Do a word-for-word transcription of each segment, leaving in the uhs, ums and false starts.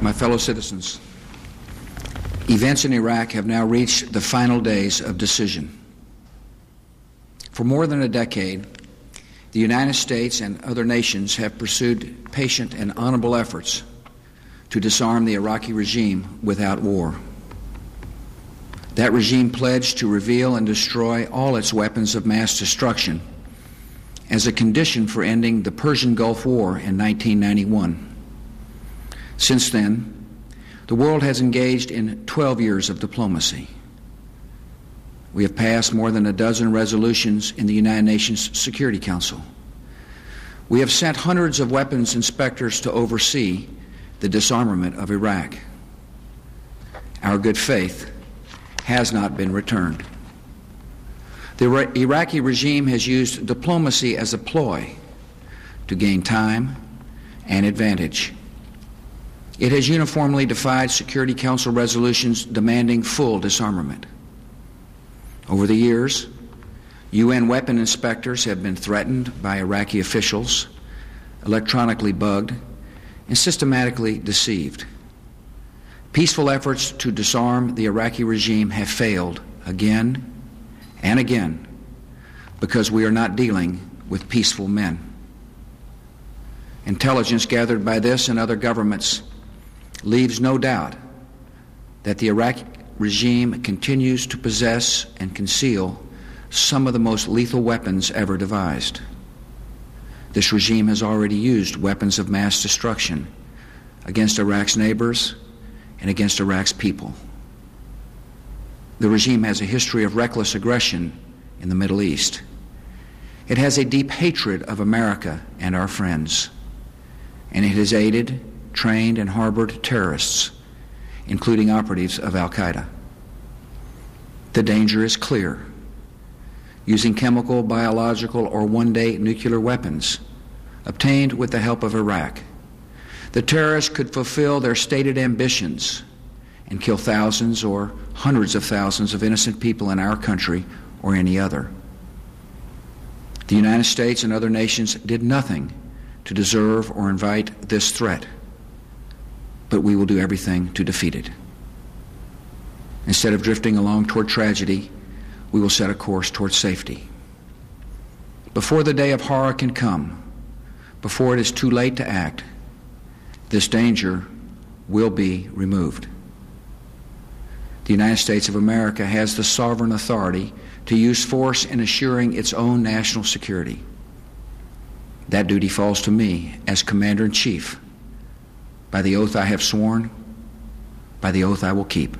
My fellow citizens, events in Iraq have now reached the final days of decision. For more than a decade, the United States and other nations have pursued patient and honorable efforts to disarm the Iraqi regime without war. That regime pledged to reveal and destroy all its weapons of mass destruction as a condition for ending the Persian Gulf War in nineteen ninety-one. Since then, the world has engaged in twelve years of diplomacy. We have passed more than a dozen resolutions in the United Nations Security Council. We have sent hundreds of weapons inspectors to oversee the disarmament of Iraq. Our good faith has not been returned. The Iraqi regime has used diplomacy as a ploy to gain time and advantage. It has uniformly defied Security Council resolutions demanding full disarmament. Over the years, U N weapon inspectors have been threatened by Iraqi officials, electronically bugged, and systematically deceived. Peaceful efforts to disarm the Iraqi regime have failed again and again because we are not dealing with peaceful men. Intelligence gathered by this and other governments leaves no doubt that the Iraqi regime continues to possess and conceal some of the most lethal weapons ever devised. This regime has already used weapons of mass destruction against Iraq's neighbors and against Iraq's people. The regime has a history of reckless aggression in the Middle East. It has a deep hatred of America and our friends, and it has aided, trained, and harbored terrorists, including operatives of Al-Qaeda. The danger is clear. Using chemical, biological, or one-day nuclear weapons obtained with the help of Iraq, the terrorists could fulfill their stated ambitions and kill thousands or hundreds of thousands of innocent people in our country or any other. The United States and other nations did nothing to deserve or invite this threat, but we will do everything to defeat it. Instead of drifting along toward tragedy, we will set a course toward safety. Before the day of horror can come, before it is too late to act, this danger will be removed. The United States of America has the sovereign authority to use force in assuring its own national security. That duty falls to me as Commander-in-Chief. By the oath I have sworn, by the oath I will keep.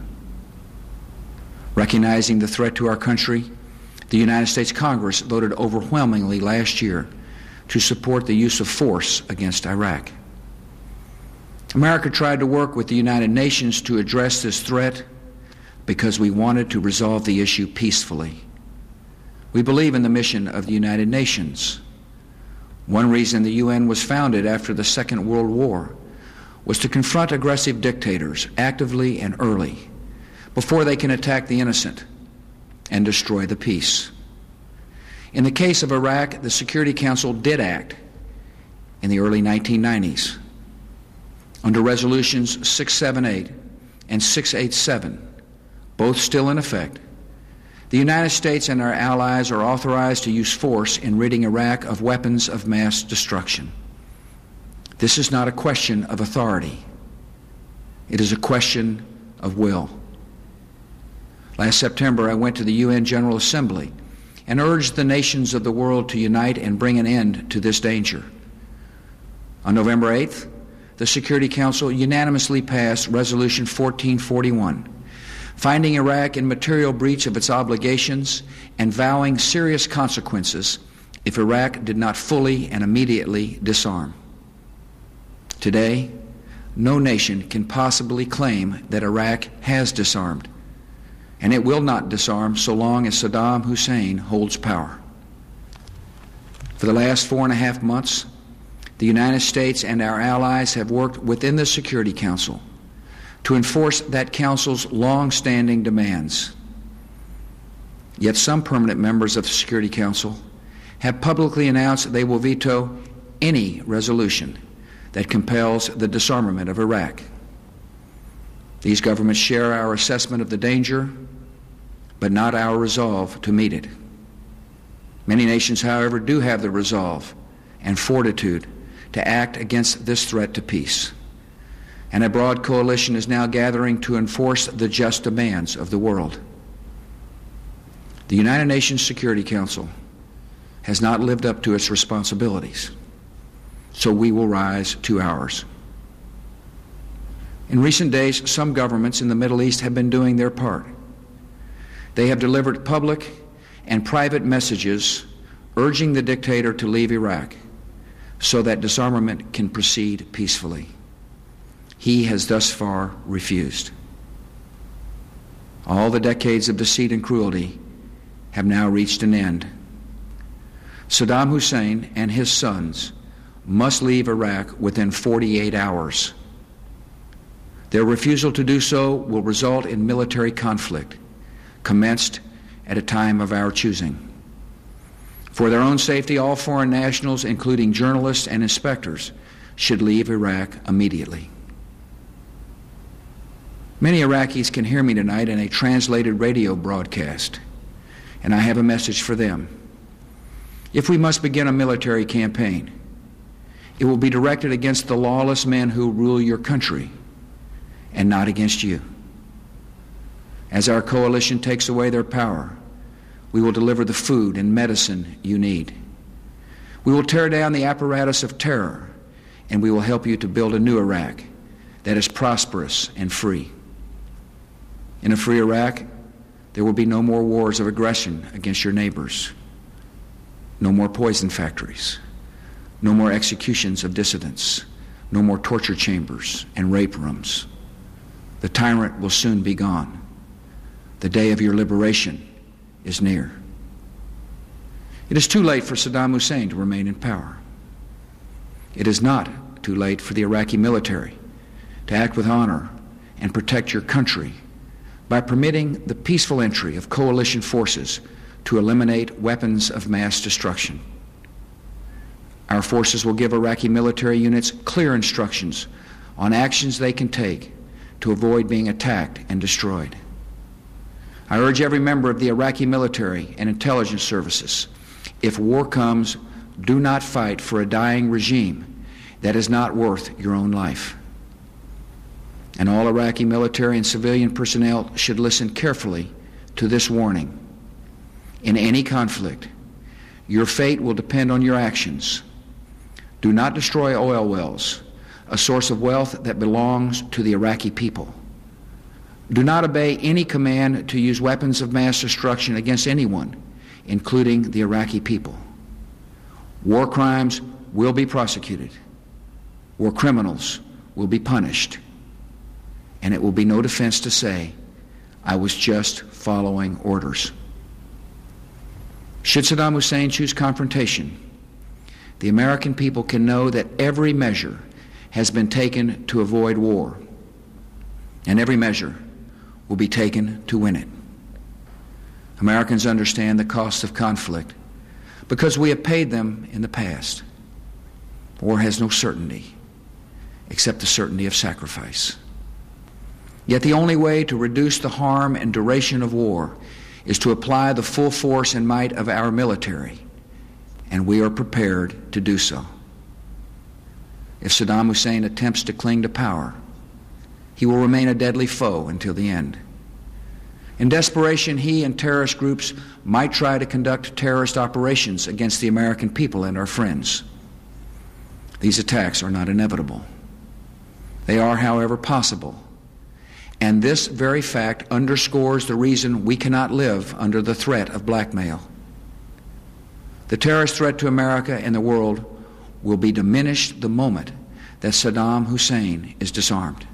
Recognizing the threat to our country, the United States Congress voted overwhelmingly last year to support the use of force against Iraq. America tried to work with the United Nations to address this threat because we wanted to resolve the issue peacefully. We believe in the mission of the United Nations. One reason the U N was founded after the Second World War was to confront aggressive dictators actively and early before they can attack the innocent and destroy the peace. In the case of Iraq, the Security Council did act in the early nineteen nineties. Under resolutions six seventy-eight and six eighty-seven, both still in effect, the United States and our allies are authorized to use force in ridding Iraq of weapons of mass destruction. This is not a question of authority. It is a question of will. Last September, I went to the U N General Assembly and urged the nations of the world to unite and bring an end to this danger. On November eighth, the Security Council unanimously passed Resolution fourteen forty-one, finding Iraq in material breach of its obligations and vowing serious consequences if Iraq did not fully and immediately disarm. Today, no nation can possibly claim that Iraq has disarmed, and it will not disarm so long as Saddam Hussein holds power. For the last four and a half months, the United States and our allies have worked within the Security Council to enforce that council's long-standing demands. Yet some permanent members of the Security Council have publicly announced they will veto any resolution that compels the disarmament of Iraq. These governments share our assessment of the danger, but not our resolve to meet it. Many nations, however, do have the resolve and fortitude to act against this threat to peace. And a broad coalition is now gathering to enforce the just demands of the world. The United Nations Security Council has not lived up to its responsibilities, so we will rise to ours. In recent days, some governments in the Middle East have been doing their part. They have delivered public and private messages urging the dictator to leave Iraq so that disarmament can proceed peacefully. He has thus far refused. All the decades of deceit and cruelty have now reached an end. Saddam Hussein and his sons must leave Iraq within forty-eight hours. Their refusal to do so will result in military conflict, commenced at a time of our choosing. For their own safety, all foreign nationals, including journalists and inspectors, should leave Iraq immediately. Many Iraqis can hear me tonight in a translated radio broadcast, and I have a message for them. If we must begin a military campaign, it will be directed against the lawless men who rule your country and not against you. As our coalition takes away their power, we will deliver the food and medicine you need. We will tear down the apparatus of terror, and we will help you to build a new Iraq that is prosperous and free. In a free Iraq, there will be no more wars of aggression against your neighbors, no more poison factories, no more executions of dissidents, no more torture chambers and rape rooms. The tyrant will soon be gone. The day of your liberation is near. It is too late for Saddam Hussein to remain in power. It is not too late for the Iraqi military to act with honor and protect your country by permitting the peaceful entry of coalition forces to eliminate weapons of mass destruction. Our forces will give Iraqi military units clear instructions on actions they can take to avoid being attacked and destroyed. I urge every member of the Iraqi military and intelligence services, if war comes, do not fight for a dying regime that is not worth your own life. And all Iraqi military and civilian personnel should listen carefully to this warning. In any conflict, your fate will depend on your actions. Do not destroy oil wells, a source of wealth that belongs to the Iraqi people. Do not obey any command to use weapons of mass destruction against anyone, including the Iraqi people. War crimes will be prosecuted. War criminals will be punished. And it will be no defense to say, I was just following orders. Should Saddam Hussein choose confrontation, the American people can know that every measure has been taken to avoid war, and every measure will be taken to win it. Americans understand the cost of conflict because we have paid them in the past. War has no certainty except the certainty of sacrifice. Yet the only way to reduce the harm and duration of war is to apply the full force and might of our military, and we are prepared to do so. If Saddam Hussein attempts to cling to power, he will remain a deadly foe until the end. In desperation, he and terrorist groups might try to conduct terrorist operations against the American people and our friends. These attacks are not inevitable. They are, however, possible. And this very fact underscores the reason we cannot live under the threat of blackmail. The terrorist threat to America and the world will be diminished the moment that Saddam Hussein is disarmed.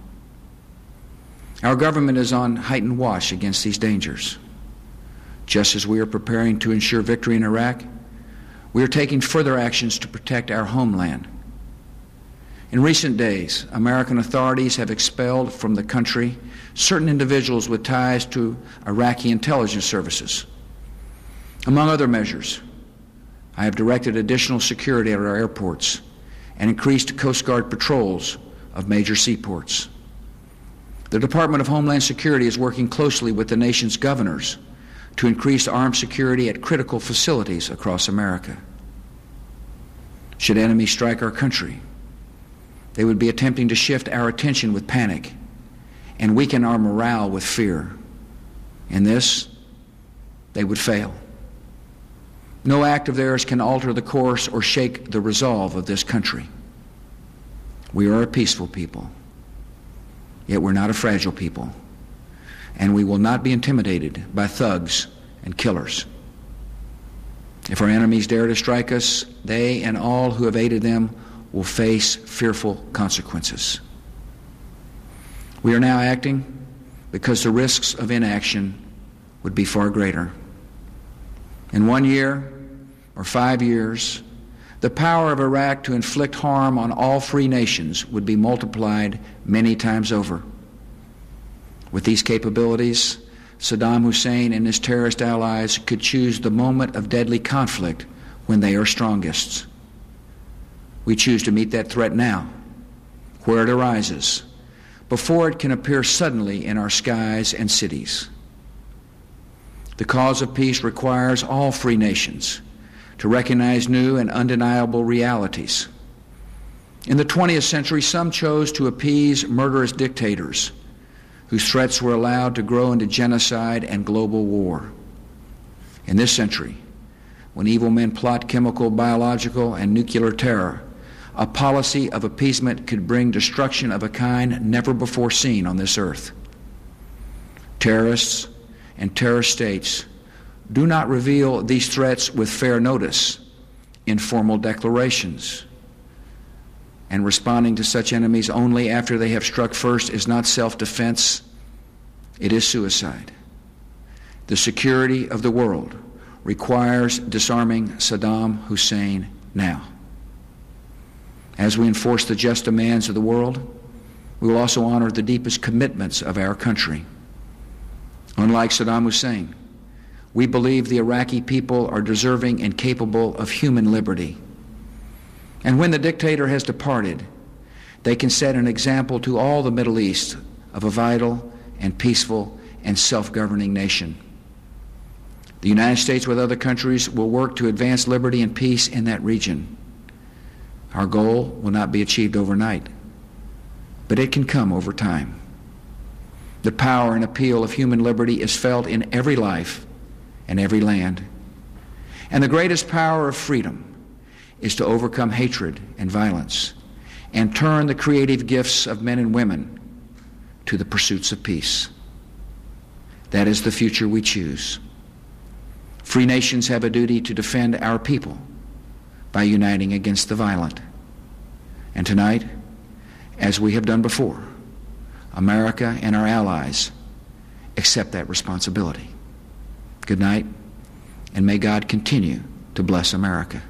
Our government is on heightened watch against these dangers. Just as we are preparing to ensure victory in Iraq, we are taking further actions to protect our homeland. In recent days, American authorities have expelled from the country certain individuals with ties to Iraqi intelligence services. Among other measures, I have directed additional security at our airports and increased Coast Guard patrols of major seaports. The Department of Homeland Security is working closely with the nation's governors to increase armed security at critical facilities across America. Should enemies strike our country, they would be attempting to shift our attention with panic and weaken our morale with fear. In this, they would fail. No act of theirs can alter the course or shake the resolve of this country. We are a peaceful people, yet we're not a fragile people, and we will not be intimidated by thugs and killers. If our enemies dare to strike us, they and all who have aided them will face fearful consequences. We are now acting because the risks of inaction would be far greater. In one year or five years, the power of Iraq to inflict harm on all free nations would be multiplied many times over. With these capabilities, Saddam Hussein and his terrorist allies could choose the moment of deadly conflict when they are strongest. We choose to meet that threat now, where it arises, before it can appear suddenly in our skies and cities. The cause of peace requires all free nations to recognize new and undeniable realities. In the twentieth century, some chose to appease murderous dictators whose threats were allowed to grow into genocide and global war. In this century, when evil men plot chemical, biological, and nuclear terror, a policy of appeasement could bring destruction of a kind never before seen on this earth. Terrorists and terrorist states do not reveal these threats with fair notice in formal declarations. And responding to such enemies only after they have struck first is not self-defense, it is suicide. The security of the world requires disarming Saddam Hussein now. As we enforce the just demands of the world, we will also honor the deepest commitments of our country. Unlike Saddam Hussein, we believe the Iraqi people are deserving and capable of human liberty. And when the dictator has departed, they can set an example to all the Middle East of a vital and peaceful and self-governing nation. The United States, with other countries, will work to advance liberty and peace in that region. Our goal will not be achieved overnight, but it can come over time. The power and appeal of human liberty is felt in every life and every land. And the greatest power of freedom is to overcome hatred and violence and turn the creative gifts of men and women to the pursuits of peace. That is the future we choose. Free nations have a duty to defend our people by uniting against the violent. And tonight, as we have done before, America and our allies accept that responsibility. Good night, and may God continue to bless America.